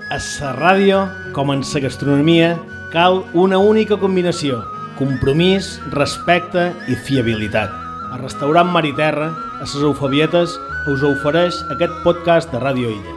A la ràdio, com en la gastronomia, cal una única combinació: compromís, respecte i fiabilitat. El restaurant Mar i Terra, a les Eufebietes, us ofereix aquest podcast de Ràdio Illa.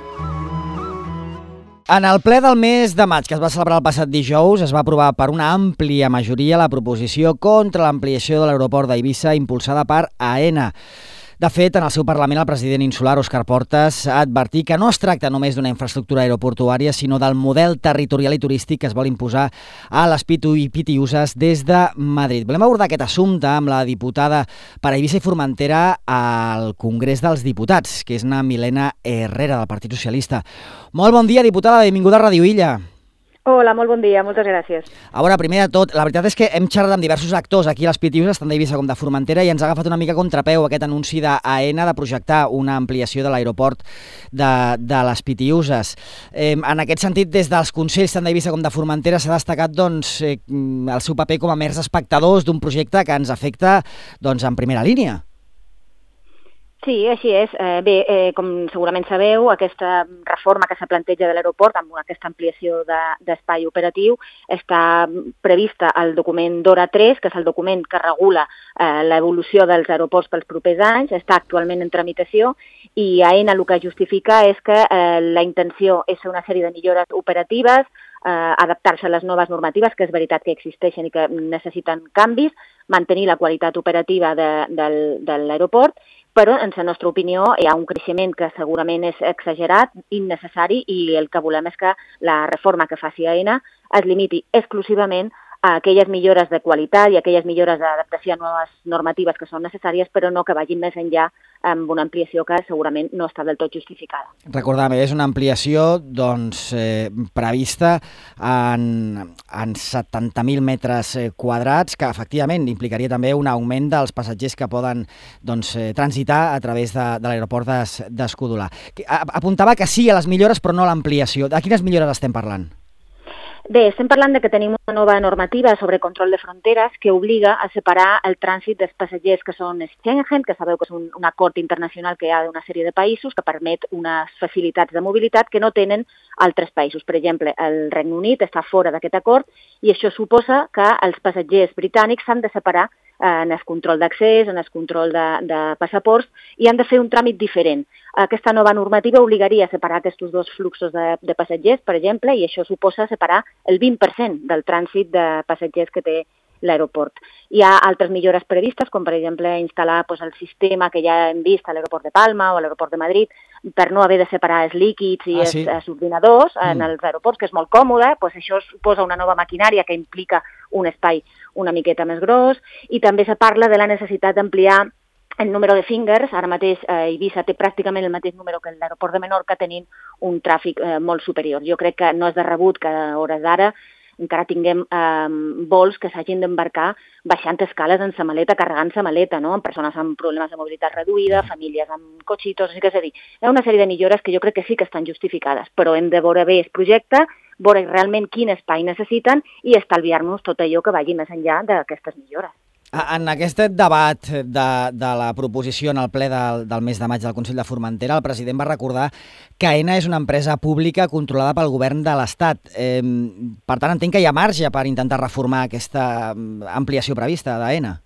En el ple del mes de maig, que es va celebrar el passat dijous, es va aprovar per una àmplia majoria la proposició contra l'ampliació de l'aeroport d'Eivissa impulsada per AENA. De fet, en el seu Parlament, el president insular, Òscar Portas, ha advertit que no es tracta només d'una infraestructura aeroportuària, sinó del model territorial i turístic que es vol imposar a les pitiuses des de Madrid. Volem abordar aquest assumpte amb la diputada per Eivissa i Formentera al Congrés dels Diputats, que és na Milena Herrera, del Partit Socialista. Molt bon dia, diputada, benvinguda a Ràdio Illa. Hola, molt bon dia, moltes gràcies. A veure, primer de tot, la veritat és que hem xerrat amb diversos actors aquí a les pitiuses, tant d'Eivissa com de Formentera, i ens ha agafat una mica contrapeu aquest anunci d'AENA de projectar una ampliació de l'aeroport de les pitiuses. En aquest sentit, des dels consells tant d'Eivissa com de Formentera s'ha destacat el seu paper com a mers espectadors d'un projecte que ens afecta en primera línia. Sí, així és. Com segurament sabeu, aquesta reforma que se planteja de l'aeroport amb aquesta ampliació d'espai operatiu està prevista al document DORA 3, que és el document que regula l'evolució dels aeroports pels propers anys, està actualment en tramitació, i AENA el que justifica és que la intenció és fer una sèrie de millores operatives, adaptar-se a les noves normatives, que és veritat que existeixen i que necessiten canvis, mantenir la qualitat operativa de l'aeroport, però, en la nostra opinió, hi ha un creixement que segurament és exagerat, innecessari, i el que volem és que la reforma que faci AENA es limiti exclusivament a aquelles millores de qualitat i aquelles millores d'adaptació a noves normatives que són necessàries, però no que vagin més enllà amb una ampliació que segurament no està del tot justificada. Recordem, és una ampliació prevista en 70.000 metres quadrats, que efectivament implicaria també un augment dels passatgers que poden transitar a través de l'aeroport d'Escudolà. Apuntava que sí a les millores, però no a l'ampliació. De quines millores estem parlant? Bé, estem parlant que tenim una nova normativa sobre control de fronteres que obliga a separar el trànsit dels passatgers que són Schengen, que sabeu que és un acord internacional que hi ha d'una sèrie de països que permet unes facilitats de mobilitat que no tenen altres països. Per exemple, el Regne Unit està fora d'aquest acord i això suposa que els passatgers britànics s'han de separar en el control d'accés, en el control de passaports, i han de fer un tràmit diferent. Aquesta nova normativa obligaria a separar aquests dos fluxos de passatgers, per exemple, i això suposa separar el 20% del trànsit de passatgers que té l'aeroport. Hi ha altres millores previstes, com per exemple instal·lar el sistema que ja hem vist a l'aeroport de Palma o a l'aeroport de Madrid, per no haver de separar els líquids i els ordinadors en els aeroports, que és molt còmode. Això suposa una nova maquinària que implica un espai una miqueta més gros, i també se parla de la necessitat d'ampliar el número de fingers. Ara mateix Eivissa té pràcticament el mateix número que l'aeroport de Menorca, tenint un tràfic molt superior. Jo crec que no és de rebut que a hores d'ara encara tinguem vols que s'hagin d'embarcar baixant escales en sa maleta, carregant sa maleta, no? Amb persones amb problemes de mobilitat reduïda, famílies amb cotxitos, és a dir, hi ha una sèrie de millores que jo crec que sí que estan justificades, però hem de veure bé el projecte, veure realment quin espai necessiten i estalviar-nos tot allò que vagi més enllà d'aquestes millores. En aquest debat de la proposició en el ple del mes de maig del Consell de Formentera, el president va recordar que AENA és una empresa pública controlada pel govern de l'Estat. Per tant, entenc que hi ha marge per intentar reformar aquesta ampliació prevista d'AENA.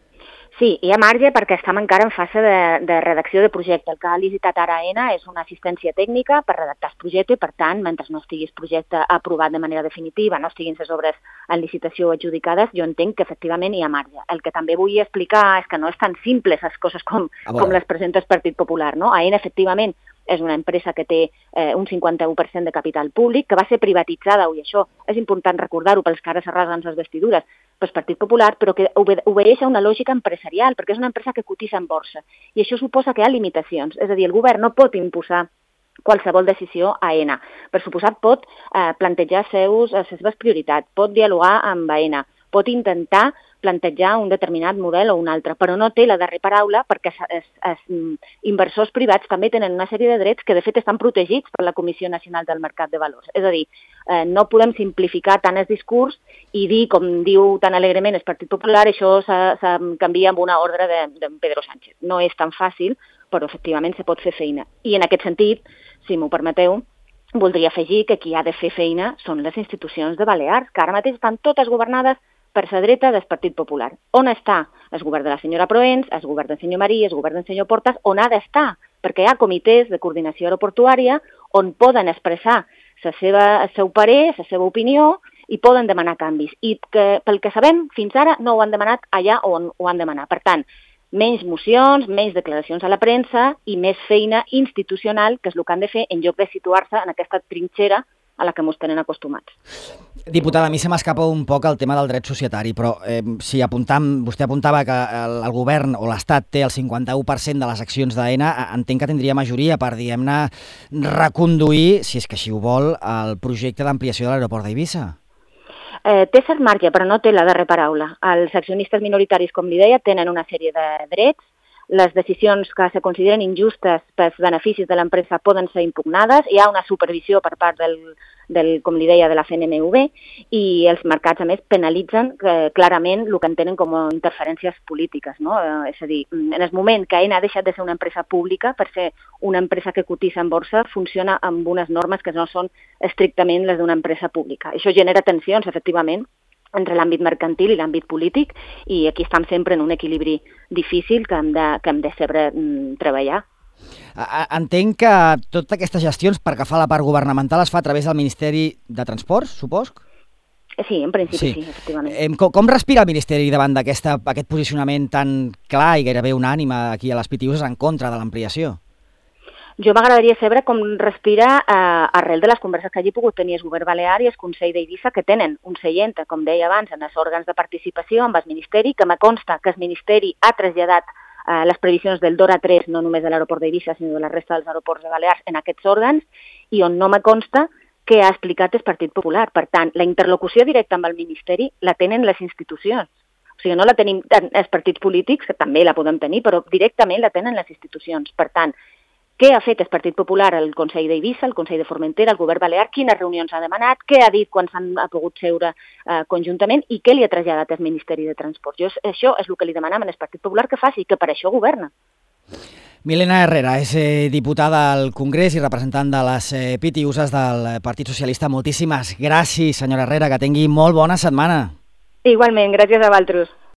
Sí, hi ha marge perquè estem encara en fase de redacció de projecte. El que ha licitat ara AENA és una assistència tècnica per redactar el projecte i, per tant, mentre no estigui el projecte aprovat de manera definitiva, no estiguin les obres en licitació adjudicades, jo entenc que efectivament hi ha marge. El que també vull explicar és que no és tan simple les coses com les presenta el Partit Popular, no? AENA, efectivament, és una empresa que té un 51% de capital públic, que va ser privatitzada, i això és important recordar-ho pels que ara s'arrasguen les vestidures, pel Partit Popular, però que obeeix a una lògica empresarial, perquè és una empresa que cotitza en borsa. I això suposa que hi ha limitacions. És a dir, el govern no pot imposar qualsevol decisió a AENA. Per suposat, pot plantejar les seves prioritats, pot dialogar amb AENA, pot intentar plantejar un determinat model o un altre, però no té la darrera paraula perquè els inversors privats també tenen una sèrie de drets que de fet estan protegits per la Comissió Nacional del Mercat de Valors. És a dir, no podem simplificar tant el discurs i dir, com diu tan alegrement el Partit Popular, això se canvia amb una ordre de Pedro Sánchez. No és tan fàcil, però efectivament se pot fer feina. I en aquest sentit, si m'ho permeteu, voldria afegir que qui ha de fer feina són les institucions de Balears, que ara mateix estan totes governades per la dreta del Partit Popular. On està el govern de la senyora Proens, el govern del senyor Marí, el govern del senyor Portas, on ha d'estar? Perquè hi ha comitès de coordinació aeroportuària on poden expressar el seu parer, la seva opinió, i poden demanar canvis. I que, pel que sabem, fins ara no ho han demanat allà on ho han demanat. Per tant, menys mocions, menys declaracions a la premsa i més feina institucional, que és el que han de fer en lloc de situar-se en aquesta trinxera a la que ens tenen acostumats. Diputada, a mi se m'escapa un poc el tema del dret societari, però si vostè apuntava que el govern o l'Estat té el 51% de les accions d'AENA, entenc que tindria majoria per, diguem-ne, reconduir, si és que així ho vol, el projecte d'ampliació de l'aeroport d'Eivissa. Té cert marge, però no té la darrera paraula. Els accionistes minoritaris, com li deia, tenen una sèrie de drets. Les decisions que se consideren injustes pels beneficis de l'empresa poden ser impugnades. Hi ha una supervisió per part com li deia, de la CNMV, i els mercats, a més, penalitzen clarament el que entenen com a interferències polítiques, no? És a dir, en el moment que AENA ha deixat de ser una empresa pública per ser una empresa que cotitza en borsa, funciona amb unes normes que no són estrictament les d'una empresa pública. Això genera tensions, efectivament, entre l'àmbit mercantil i l'àmbit polític, i aquí estem sempre en un equilibri difícil que hem de saber treballar. Entenc que totes aquestes gestions, per que fa la part governamental, es fa a través del Ministeri de Transports, supos? Sí, en principi sí, efectivament. Com respira el Ministeri davant d'aquest posicionament tan clar i gairebé unànime aquí a les Pitiuses en contra de l'ampliació? Jo m'agradaria saber com respira arrel de les converses que hagi pogut tenir el govern balear i el Consell d'Eivissa, que tenen un seient, com deia abans, en els òrgans de participació amb el Ministeri, que me consta que el Ministeri ha traslladat les previsions del DORA 3, no només de l'aeroport d'Eivissa, sinó de la resta dels aeroports de Balears, en aquests òrgans, i on no me consta que ha explicat el Partit Popular. Per tant, la interlocució directa amb el Ministeri la tenen les institucions. O sigui, no la tenim els partits polítics, que també la podem tenir, però directament la tenen les institucions. Per tant, què ha fet el Partit Popular, el Consell d'Eivissa, el Consell de Formentera, el govern balear, quines reunions ha demanat, què ha dit quan s'han pogut seure conjuntament i què li ha traslladat el Ministeri de Transport. Això és el que li demanem al Partit Popular que faci, que per això governa. Milena Herrera és diputada al Congrés i representant de les Pitiuses del Partit Socialista. Moltíssimes gràcies, senyora Herrera, que tingui molt bona setmana. Igualment, gràcies a vosaltres.